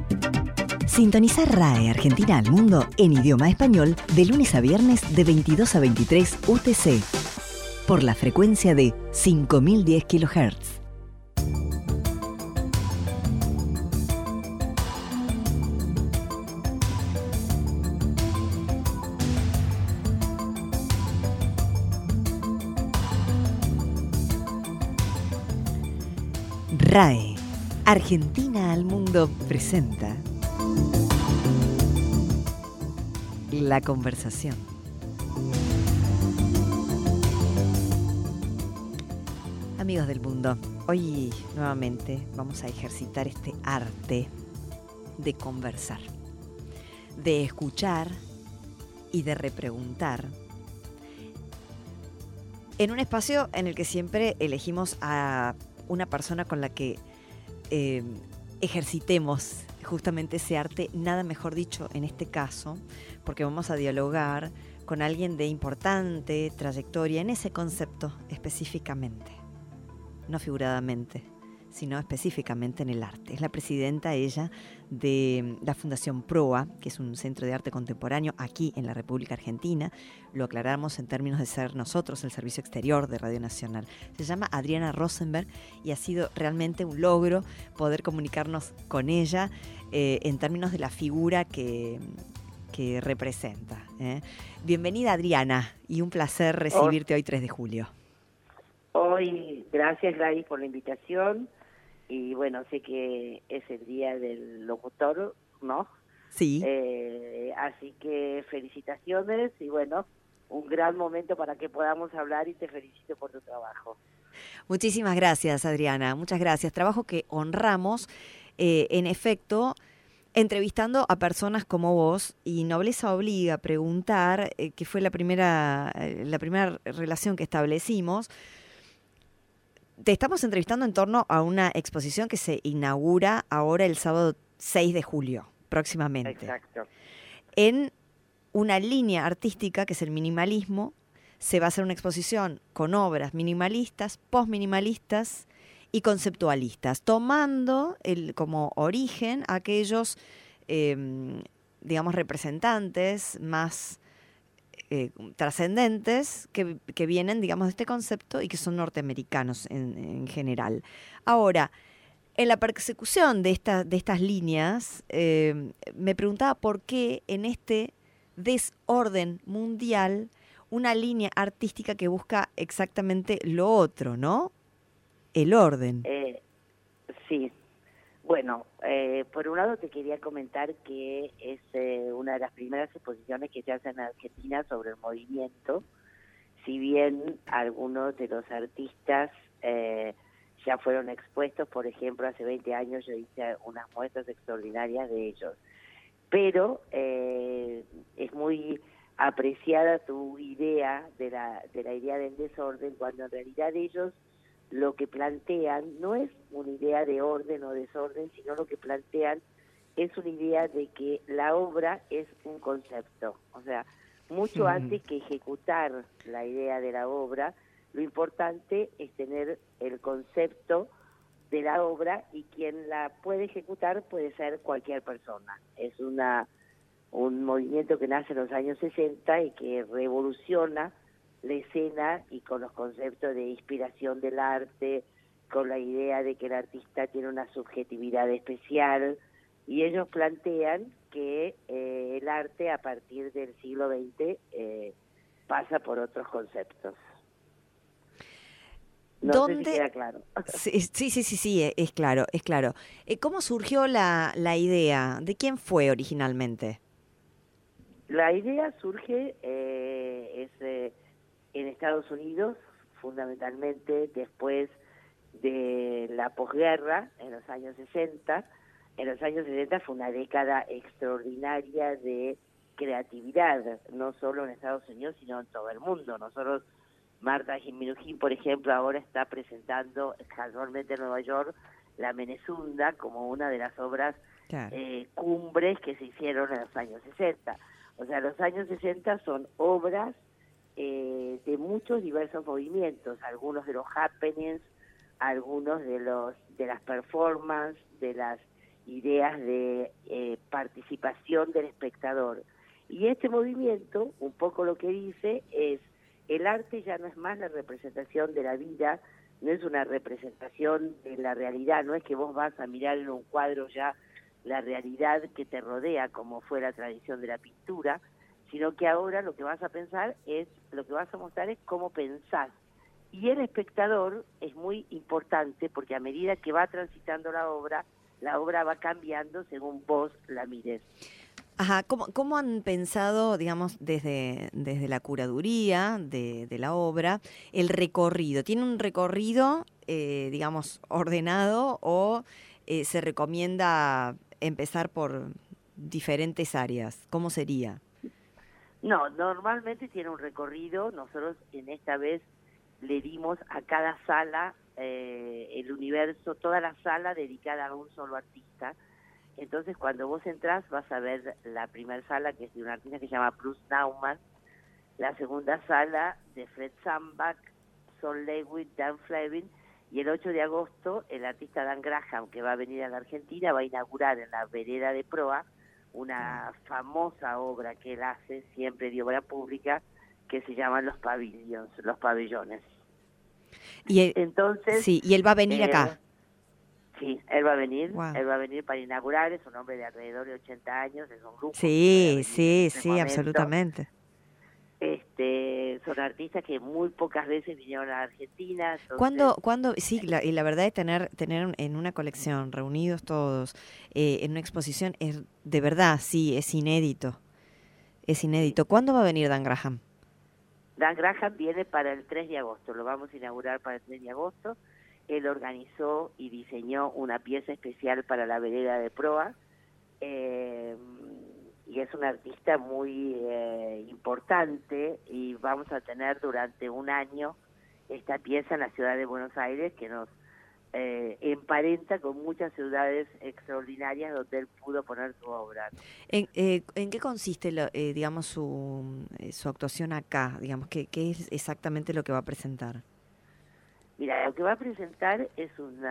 Sintoniza RAE Argentina al Mundo en idioma español de lunes a viernes de 22 a 23 UTC por la frecuencia de 5010 kHz. RAE Argentina al Mundo presenta La Conversación. Amigos del mundo, hoy nuevamente vamos a ejercitar este arte de conversar, de escuchar y de repreguntar en un espacio en el que siempre elegimos a una persona con la que ejercitemos justamente ese arte, nada mejor dicho en este caso, porque vamos a dialogar con alguien de importante trayectoria en ese concepto específicamente, no figuradamente, sino específicamente en el arte. Es la presidenta ella de la Fundación PROA, que es un centro de arte contemporáneo aquí en la República Argentina. Lo aclaramos en términos de ser nosotros el servicio exterior de Radio Nacional. Se llama Adriana Rosenberg y ha sido realmente un logro poder comunicarnos con ella en términos de la figura que representa. Bienvenida, Adriana, y un placer recibirte hoy 3 de julio. Hoy, gracias Gladys por la invitación. Y bueno, sé que es el día del locutor, ¿no? Sí. Así que felicitaciones y bueno, un gran momento para que podamos hablar y te felicito por tu trabajo. Muchísimas gracias, Adriana, muchas gracias. Trabajo que honramos, en efecto, entrevistando a personas como vos, y nobleza obliga a preguntar, que fue la primera relación que establecimos. Te estamos entrevistando en torno a una exposición que se inaugura ahora el sábado 6 de julio, próximamente. Exacto. En una línea artística que es el minimalismo, se va a hacer una exposición con obras minimalistas, postminimalistas y conceptualistas, tomando como origen aquellos, digamos, representantes más trascendentes que vienen, digamos, de este concepto y que son norteamericanos en general. Ahora, en la persecución de estas líneas, me preguntaba por qué en este desorden mundial una línea artística que busca exactamente lo otro, ¿no? El orden. Sí. Bueno, por un lado te quería comentar que es una de las primeras exposiciones que se hacen en Argentina sobre el movimiento, si bien algunos de los artistas ya fueron expuestos. Por ejemplo, hace 20 años yo hice unas muestras extraordinarias de ellos, pero es muy apreciada tu idea de la idea del desorden, cuando en realidad ellos lo que plantean no es una idea de orden o desorden, sino lo que plantean es una idea de que la obra es un concepto. O sea, mucho antes que ejecutar la idea de la obra, lo importante es tener el concepto de la obra, y quien la puede ejecutar puede ser cualquier persona. Es un movimiento que nace en los años 60 y que revoluciona la escena, y con los conceptos de inspiración del arte, con la idea de que el artista tiene una subjetividad especial, y ellos plantean que el arte a partir del siglo XX pasa por otros conceptos. No sé si queda claro. Sí, es claro. ¿Cómo surgió la idea? ¿De quién fue originalmente? La idea surge en Estados Unidos, fundamentalmente después de la posguerra, en los años 60. En los años 60 fue una década extraordinaria de creatividad, no solo en Estados Unidos, sino en todo el mundo. Nosotros, Marta Minujín, por ejemplo, ahora está presentando casualmente en Nueva York La Menezunda como una de las obras cumbres que se hicieron en los años 60. O sea, los años 60 son obras de muchos diversos movimientos, algunos de los happenings, algunos de las performances, de las ideas de participación del espectador. Y este movimiento, un poco lo que dice es, el arte ya no es más la representación de la vida, no es una representación de la realidad, no es que vos vas a mirar en un cuadro ya la realidad que te rodea, como fue la tradición de la pintura, sino que ahora lo que vas a pensar es, lo que vas a mostrar es cómo pensás. Y el espectador es muy importante porque a medida que va transitando la obra va cambiando según vos la mires. Ajá, ¿cómo han pensado, digamos, desde la curaduría de la obra, el recorrido? ¿Tiene un recorrido, digamos, ordenado o se recomienda empezar por diferentes áreas? ¿Cómo sería? No, normalmente tiene un recorrido. Nosotros en esta vez le dimos a cada sala el universo, toda la sala dedicada a un solo artista. Entonces, cuando vos entrás, vas a ver la primera sala, que es de un artista que se llama Bruce Nauman, la segunda sala de Fred Sandbach, Sol Lewitt, Dan Fleming, y el 8 de agosto el artista Dan Graham, que va a venir a la Argentina, va a inaugurar en la vereda de Proa una famosa obra que él hace, siempre de obra pública, que se llaman los pabellones. Y entonces, sí, y él va a venir acá. Sí, él va a venir, Wow. Él va a venir para inaugurar, es un hombre de alrededor de 80 años, es un grupo. Sí, absolutamente. Son artistas que muy pocas veces vinieron a la Argentina. ¿Cuándo? Sí, y la verdad es tener en una colección, reunidos todos, en una exposición, es de verdad, sí, es inédito. Es inédito. ¿Cuándo va a venir Dan Graham? Dan Graham viene para el 3 de agosto, lo vamos a inaugurar para el 3 de agosto. Él organizó y diseñó una pieza especial para la vereda de Proa, y es un artista muy importante, y vamos a tener durante un año esta pieza en la ciudad de Buenos Aires, que nos emparenta con muchas ciudades extraordinarias donde él pudo poner su obra. ¿En qué consiste, digamos, su actuación acá? Digamos, ¿qué es exactamente lo que va a presentar? Mira, lo que va a presentar es un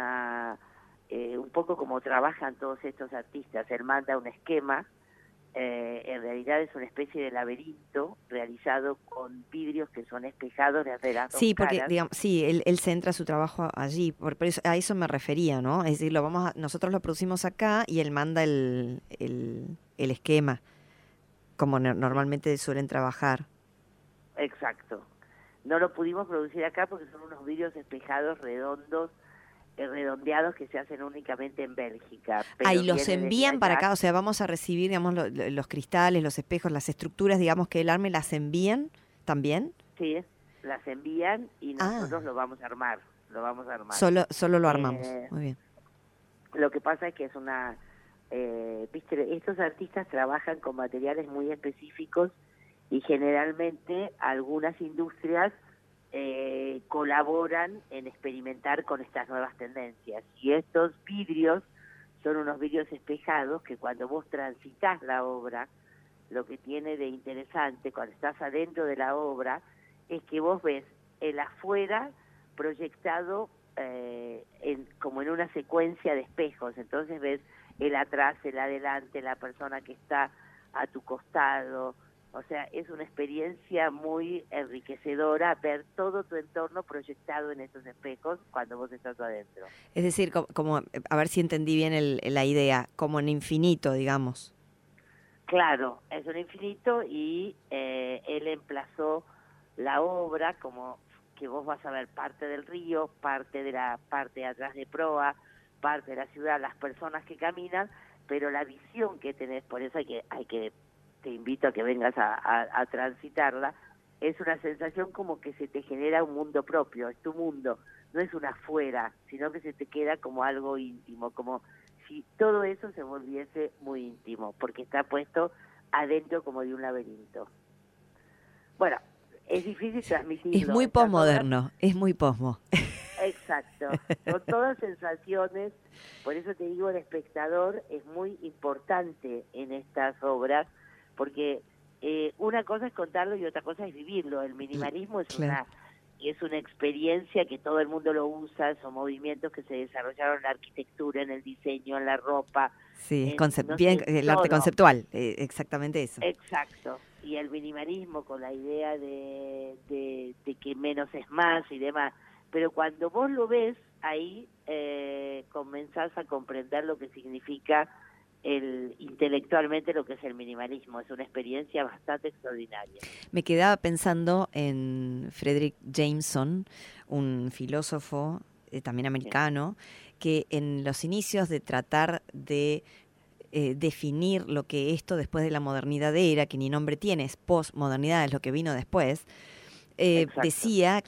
poco como trabajan todos estos artistas. Él manda un esquema, en realidad es una especie de laberinto realizado con vidrios que son espejados desde las dos porque, caras. digamos, sí, él centra su trabajo allí, por eso, a eso me refería, ¿no? Es decir, nosotros lo producimos acá y él manda el esquema, como normalmente suelen trabajar. Exacto. No lo pudimos producir acá porque son unos vidrios espejados redondos, redondeados, que se hacen únicamente en Bélgica. Y los envían para acá, o sea, vamos a recibir, digamos, los cristales, los espejos, las estructuras, digamos, que él arme, ¿las envían también? Sí, las envían y nosotros lo vamos a armar, Solo lo armamos, muy bien. Lo que pasa es que es viste, estos artistas trabajan con materiales muy específicos y generalmente algunas industrias colaboran en experimentar con estas nuevas tendencias. Y estos vidrios son unos vidrios espejados que cuando vos transitas la obra, lo que tiene de interesante cuando estás adentro de la obra es que vos ves el afuera proyectado como en una secuencia de espejos. Entonces ves el atrás, el adelante, la persona que está a tu costado. O sea, es una experiencia muy enriquecedora ver todo tu entorno proyectado en esos espejos cuando vos estás adentro. Es decir, como a ver si entendí bien la idea, como en infinito, digamos. Claro, es un infinito, y él emplazó la obra como que vos vas a ver parte del río, parte de la parte de atrás de Proa, parte de la ciudad, las personas que caminan, pero la visión que tenés, por eso te invito a que vengas a transitarla, es una sensación como que se te genera un mundo propio, es tu mundo, no es una afuera, sino que se te queda como algo íntimo, como si todo eso se volviese muy íntimo, porque está puesto adentro como de un laberinto. Bueno, es difícil transmitirlo. Es muy posmoderno, es muy posmo. Exacto, son todas sensaciones, por eso te digo, el espectador es muy importante en estas obras, porque una cosa es contarlo y otra cosa es vivirlo. El minimalismo es es una experiencia que todo el mundo lo usa, son movimientos que se desarrollaron en la arquitectura, en el diseño, en la ropa, Sí, no bien, sé, el arte todo. conceptual, exactamente eso. Exacto. Y el minimalismo con la idea de que menos es más y demás. Pero cuando vos lo ves, ahí comenzás a comprender lo que significa intelectualmente lo que es el minimalismo. Es una experiencia bastante extraordinaria. Me quedaba pensando en Frederick Jameson, un filósofo también Sí. americano, que en los inicios de tratar de definir lo que esto después de la modernidad era, que ni nombre tiene, es postmodernidad, es lo que vino después, Exacto. decía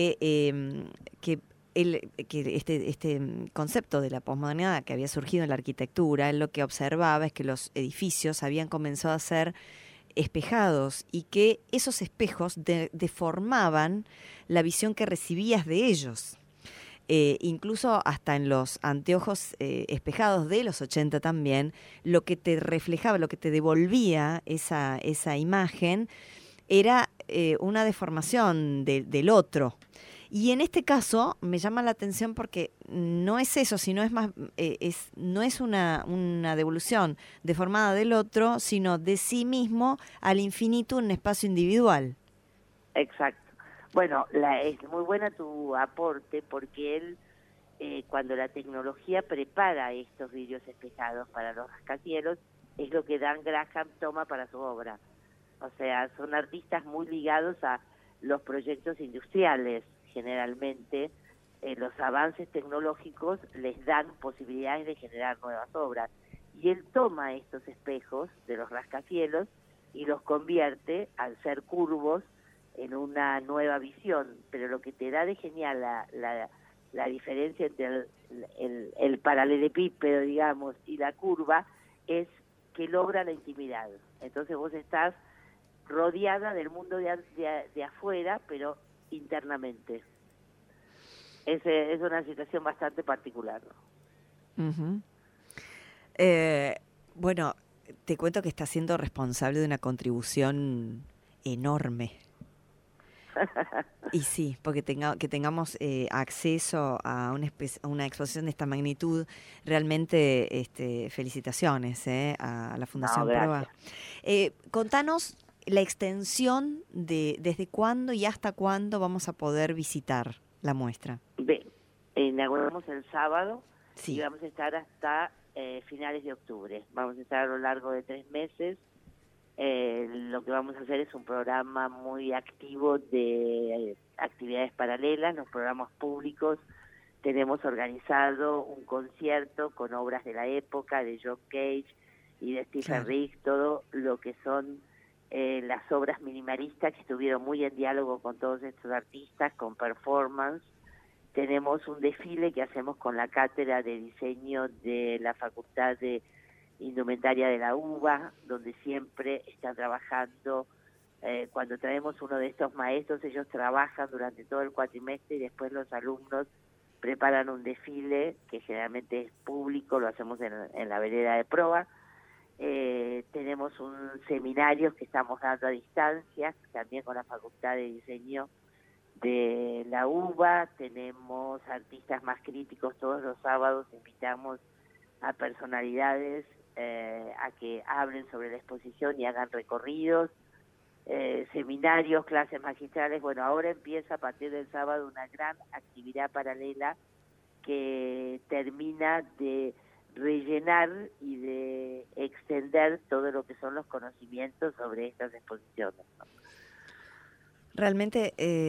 que que este concepto de la posmodernidad que había surgido en la arquitectura, él lo que observaba es que los edificios habían comenzado a ser espejados y que esos espejos deformaban la visión que recibías de ellos. Incluso hasta en los anteojos espejados de los 80 también, lo que te reflejaba, lo que te devolvía esa imagen era una deformación del otro. Y en este caso me llama la atención porque no es eso, sino es más, no es una devolución deformada del otro, sino de sí mismo al infinito en un espacio individual. Exacto. Bueno, es muy buena tu aporte porque él, cuando la tecnología prepara estos vidrios espejados para los rascacielos, es lo que Dan Graham toma para su obra. O sea, son artistas muy ligados a los proyectos industriales, generalmente. Los avances tecnológicos les dan posibilidades de generar nuevas obras. Y él toma estos espejos de los rascacielos y los convierte, al ser curvos, en una nueva visión. Pero lo que te da de genial la diferencia entre el paralelepípedo, digamos, y la curva, es que logra la intimidad. Entonces vos estás rodeada del mundo de afuera, pero internamente. Es una situación bastante particular, ¿no? Uh-huh. Bueno, te cuento que está siendo responsable de una contribución enorme. Y sí, porque que tengamos acceso a una exposición de esta magnitud, realmente felicitaciones a la No, Fundación Proa. gracias. Contanos la extensión de desde cuándo y hasta cuándo vamos a poder visitar la muestra. Inauguramos el sábado y Sí. vamos a estar hasta finales de octubre. Vamos a estar a lo largo de 3 meses. Lo que vamos a hacer es un programa muy activo de actividades paralelas, los programas públicos. Tenemos organizado un concierto con obras de la época, de John Cage y de Stephen Claro. Riggs, todo lo que son las obras minimalistas que estuvieron muy en diálogo con todos estos artistas, con performance. Tenemos un desfile que hacemos con la cátedra de diseño de la Facultad de Indumentaria de la UBA, donde siempre están trabajando. Cuando traemos uno de estos maestros, ellos trabajan durante todo el cuatrimestre y después los alumnos preparan un desfile que generalmente es público, lo hacemos en la vereda de Proa. Tenemos un seminario que estamos dando a distancia, también con la Facultad de Diseño de la UBA. Tenemos artistas más críticos todos los sábados, invitamos a personalidades a que hablen sobre la exposición y hagan recorridos, seminarios, clases magistrales. Bueno, ahora empieza a partir del sábado una gran actividad paralela que termina de rellenar y de extender todo lo que son los conocimientos sobre estas exposiciones, ¿no? Realmente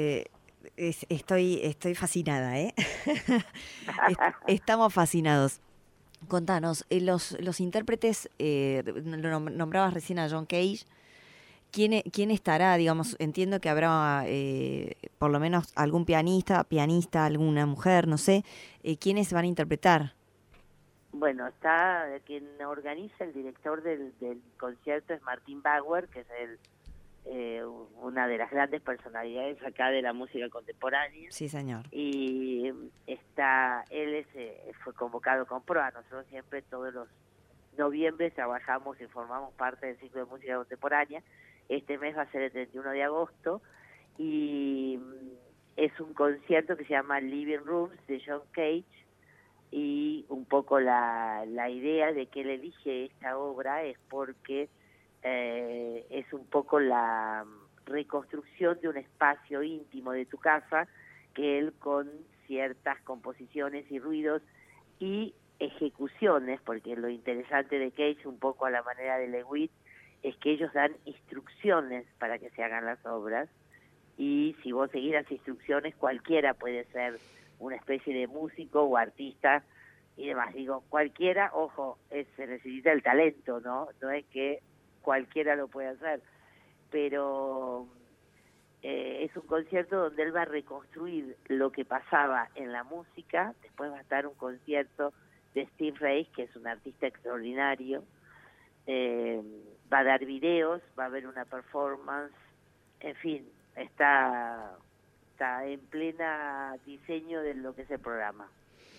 estoy fascinada, ¿eh? Estamos fascinados. Contanos, los intérpretes, nombrabas recién a John Cage. ¿Quién estará? Digamos, entiendo que habrá por lo menos algún pianista, alguna mujer, no sé. ¿Quiénes van a interpretar? Bueno, está quien organiza, el director del concierto es Martín Bauer, que es una de las grandes personalidades acá de la música contemporánea. Sí, señor. Y él fue convocado con Proa. Nosotros siempre todos los noviembre trabajamos y formamos parte del ciclo de música contemporánea. Este mes va a ser el 31 de agosto y es un concierto que se llama Living Rooms de John Cage, y un poco la idea de que él elige esta obra es porque es un poco la reconstrucción de un espacio íntimo de tu casa, que él con ciertas composiciones y ruidos y ejecuciones, porque lo interesante de Cage, un poco a la manera de Lewitt, es que ellos dan instrucciones para que se hagan las obras, y si vos seguís las instrucciones, cualquiera puede ser una especie de músico o artista y demás. Digo, cualquiera, ojo, se necesita el talento, ¿no? No es que cualquiera lo puede hacer, pero es un concierto donde él va a reconstruir lo que pasaba en la música. Después va a estar un concierto de Steve Reich, que es un artista extraordinario, va a dar videos, va a haber una performance, en fin, está en plena diseño de lo que es el programa.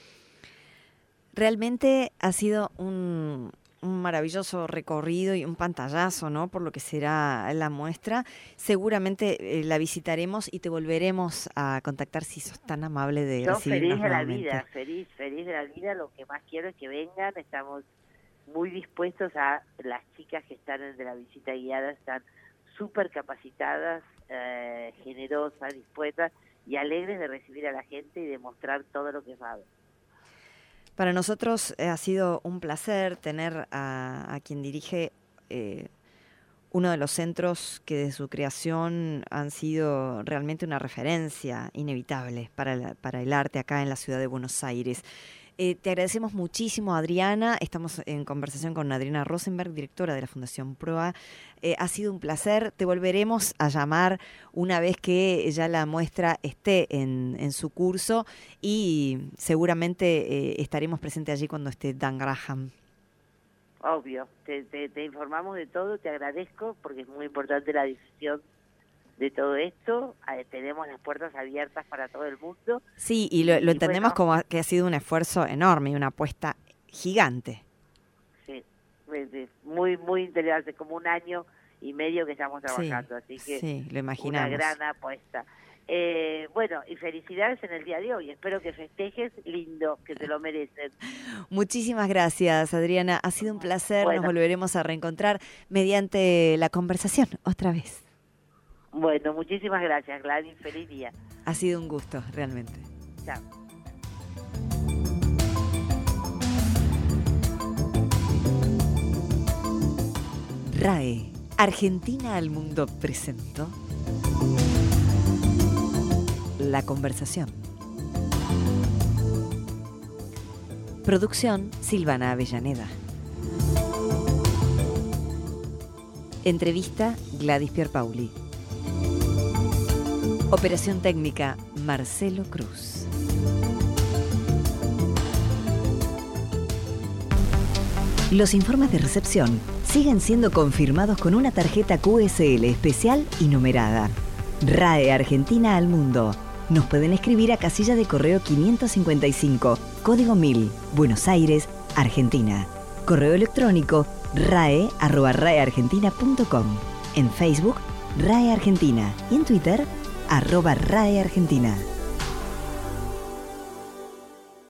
Realmente ha sido un maravilloso recorrido y un pantallazo, ¿no?, por lo que será la muestra. Seguramente la visitaremos y te volveremos a contactar si sos tan amable de recibirnos nuevamente. Feliz de la vida. Lo que más quiero es que vengan. Estamos muy dispuestos a las chicas que están de la visita guiada, están súper capacitadas, generosas, dispuestas y alegres de recibir a la gente y de mostrar todo lo que saben. Para nosotros ha sido un placer tener a quien dirige uno de los centros que desde su creación han sido realmente una referencia inevitable para el arte acá en la ciudad de Buenos Aires. Te agradecemos muchísimo, Adriana. Estamos en conversación con Adriana Rosenberg, directora de la Fundación Proa. Ha sido un placer. Te volveremos a llamar una vez que ya la muestra esté en su curso, y seguramente estaremos presentes allí cuando esté Dan Graham. Obvio. Te informamos de todo. Te agradezco porque es muy importante la difusión de todo esto. Tenemos las puertas abiertas para todo el mundo. Sí, y lo entendemos, bueno, como que ha sido un esfuerzo enorme y una apuesta gigante. Sí, muy, muy interesante, como 1 año y medio que estamos trabajando, así que sí, lo imaginamos. Una gran apuesta. Bueno, y felicidades en el día de hoy. Espero que festejes lindo, que te lo merecen. Muchísimas gracias, Adriana. Ha sido un placer. Bueno, nos volveremos a reencontrar mediante la conversación otra vez. Bueno, muchísimas gracias, Gladys. Feliz día. Ha sido un gusto, realmente. Chao. RAE, Argentina al Mundo presentó La Conversación. Producción, Silvana Avellaneda. Entrevista, Gladys Pierpaoli. Operación técnica, Marcelo Cruz. Los informes de recepción siguen siendo confirmados con una tarjeta QSL especial y numerada. RAE Argentina al Mundo. Nos pueden escribir a casilla de correo 555, código 1000, Buenos Aires, Argentina. Correo electrónico rae@raeargentina.com. En Facebook, RAE Argentina. Y en Twitter, @RAE Argentina.